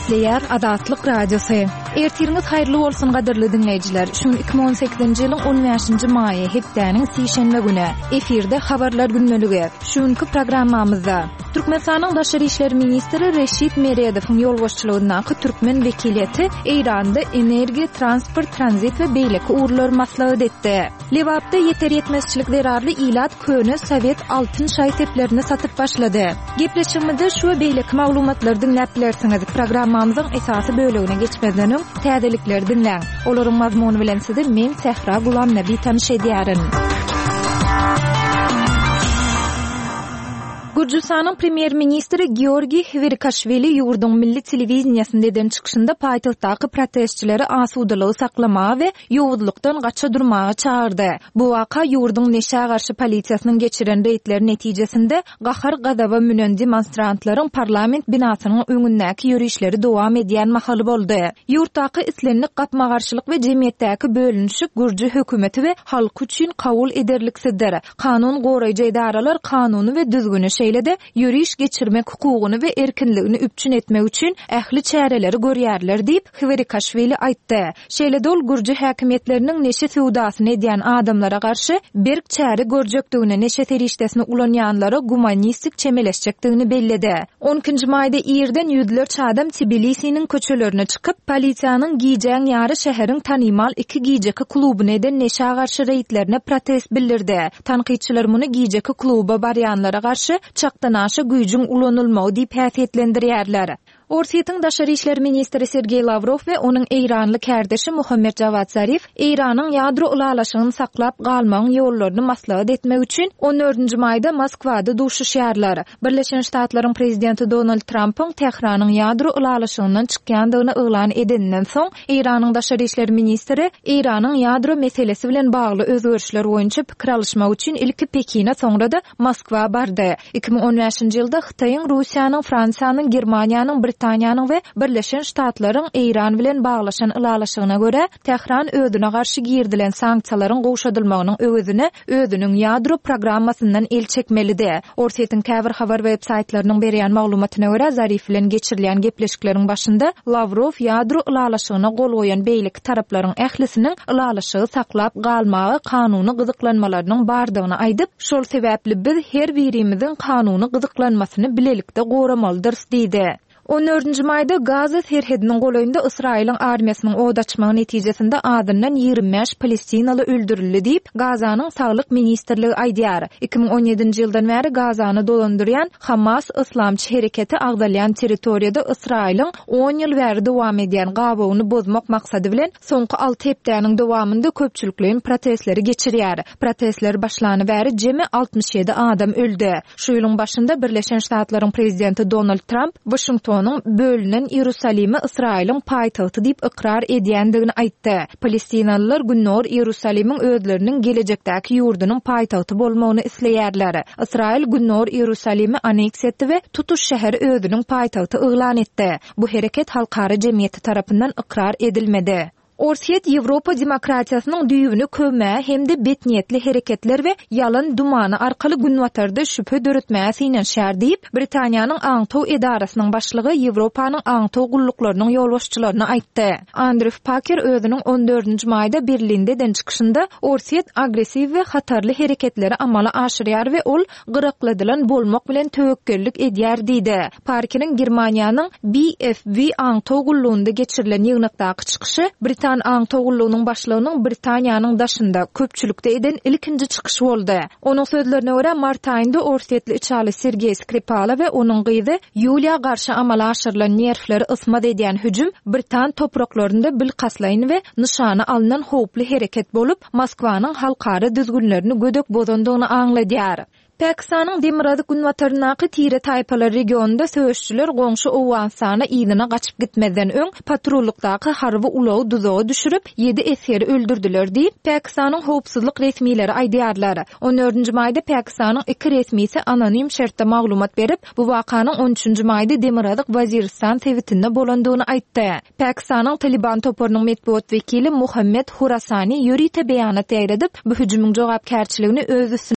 Isleyer Adatlyk Radiosu. Ertiriniz hayırlı bolsun gaderli dinleyijiler. Şu 2018-nji ýylyň 15-nji maýy hepdeniň sişenme güni efirde habarlar günneligi. Şuňky programmamyzda Türkmenistanyň Daşary işler ministri Reşit Meredowyň ýolbaşçylygyna Türkmen wekiliýeti Eýranda energi, transport, transit we beýleki urlar maslahat etdi. Lewapda ýeter ýetmezçilik zerarly ilat köne Sowet altyn şaý teplerini satyp başlady. Gepleşigimizde şu beýleki maglumatlar dinläp bilersiňiz. Programmamyzyň esasy bölegine geçmeden öň täzelikleri dinläň. Olaryň mazmuny bilen sizi men Sehra Gulam Nabi tanış edýärin. Gürjistanyň premier ministri Georgiy Hverikashvili ýurdun milli telewizionýasynda eden çykyşynda paýtagtdaky protestçileri asudalygy saklama we ýowuzlukdan gaça durmagy çağırdy. Bu waka ýurdun neşe garşy polisiýasynyň geçiren reýtleri netijesinde gahar gadaba münen demonstrantlaryň parlament binasynyň öňündäki ýürüýüşleri dowam edýän mahaly boldy. Ýurtdaky islenlik gapma garşylyk we jemgyýetdäki bölünüşik Gürji hökümeti we halk üçin kabul ederliksidir. Kanun goraýjy edaralar kanuny we düzgüni şeýlede ýürüýüş geçirmek hukugyny we erkinligini üpçün etmek üçin ähli çäreleri görýärler diýip Hverikashvili aýtdy. Şeýlede ol Gürji häkimetleriniň neşe sewdasyny edýän adamlara garşy berk çäre görjekdigini, neşe terişdesini ulanýanlara gumanistik çemeleşjekdigini belledi. 12-nji maýda ýerden ýüzlerçe adam Tbilisiň köçelerine çykyp polisiýanyň giýjäň ýary şäheriň tanymal 2 giýjeki klubyna eden neşe garşy reýtlerine protest bildirdi. Tanqidçiler muny giýjeki kluba barýanlara garşy çaqdanaşy güýjüň ulanylmagy diýip häsiýetlendirýärler. Orsiýetiň Daşary işler ministri Sergey Lavrov we onuň Eýranly kärdeşi Muhammed Javad Zarif Eýranyň ýadro ulalaşygyny saklap galmagyň ýollaryny maslahat etmek üçin 14-nji maýda Moskwada duşuşýarlar. Birleşen Ştatlaryň prezidenti Donald Trumpyň Tehranyň ýadro ulalaşygynyň çykýandygyny eglan edenden soň Eýranyň Daşary işler ministri Eýranyň ýadro meselesi bilen bagly özgörüşler boýunça pikir alışmak üçin ilki Pekine soňra da Moskwa bardy. 2015-nji ýylda Hytaýyň, Russiýanyň, Fransiýanyň, Germaniýanyň, Britaniýanyň we Birleşen Ştatlaryň Eýran bilen baglaşan ulalaşygyna görä Tehran ödüne garşy girdilen sanksiýalaryň gowşadylmagynyň özüniň ýadro programmasyndan el çekmelidir. Orsiýetiň käbir habar websaytlarynyň berýän maglumatyna görä Zarif bilen geçirilýän gepleşikleriň başynda Lavrov ýadro ulalaşygyna gol goýan beýlik taraplaryň ählisiniň ulalaşygy saklap galmagy kanuny gyzyklanmalarynyň bardygyny aýdyp, şol sebäpli biz her birimiziň kanuny gyzyklanmasyny bilelikde goramalydyr diýdi. 14-nji maýda Gaza serhediniň golaýynda Israýlyň armiýasynyň od açmagy netijesinde adından 25 Palestinaly öldürildi diýip Gazanyň saglyk ministrligi aýdýar. 2017-nji ýyldan bäri Gazany dolandyrýan Hamas islamçy hereketi agdalýan territoriýada Israýlyň 10 ýyl bäri dowam edýän gabawyny bozmak maksady bilen soňky 6 hepdeniň dowamynda köpçülikliň protestleri geçirýär. Protestler başlany bäri jemi 67 adam öldü. Şu ýylyň başynda Birleşen Ştatlaryň prezidenti Donald Trump Washington onun bölünen Ýerusalimy Israýlyň paýtagty diýip ikrar edýändigini aýtdy. Palestinalılar günnor Ýerusalimiň özleriniň gelejekdäki ýurdunyň paýtagty bolmagyny isleýärler. Israýil günnor Ýerusalimy aneks etdi we tutuş şäheri özüniň paýtagty eglan etdi. Bu hereket halkara jemgyýeti tarapyndan ikrar edilmedi. Orsiýet Ýewropa demokratiýasynyň düýbüni köme hemde betniýetli hereketler we ýalan dumany arkaly günwatarda şüphe döretmäge synan şär diýip Britaniýanyň aňtaw edarasynyň başlygy Ýewropanyň aňtaw gulluklarının ýolbaşçylaryna aýtdy. Andrew Parker özüniň 14-nji maýda Berlinde eden çykyşynda Orsiýet agressiw we hatarly hereketleri amala aşyrýar we ol gyrakladylan bolmak bilen töwekküllik edýär diýdi. Parkeriň Germaniýanyň BFV aňtaw gullugynda geçirilen ýygnakdaky çykyşy Britan aňtawgullygynyň başlygynyň Britaniýanyň daşynda köpçülükde eden ilkinji çykyşy boldy. Onuň sözlerine görä mart aýynda Orsiýetli içali Sergey Skripal we onuň gyzy Yulia garşy amala aşyrylan nerfleri ysmat edýän hüjüm Britan topraklarynda bilkaslaýyn we nyşany alynan howply hereket bolup Moskwanyň halkara düzgünlerini gödök bozandygyny aňladýar. Pakistanyň Demirazyk günwatarynaky tire taýpalar regionunda söýüşçüler goňşy Owganistana ýygyna gaçyp gitmeden öň patrullikdaky harby ulagy duzaga düşürüp 7 eseri öldürdüler diýip Pakistanyň howpsuzlyk resmiýetleri aýdýarlar. 14-nji maýda Pakistanyň 2 resmiýeti anonim şertde maglumat berip, bu wakanyň 13-nji maýda Demirazyk Waziristan sewitinde bolandygyny aýtdy. Pakistanyň Taliban toparynyň medeniýet wekili Muhammed Hurasani ýörite beýanat ýerledip, bu hüjümyň jogapkärçiligini öz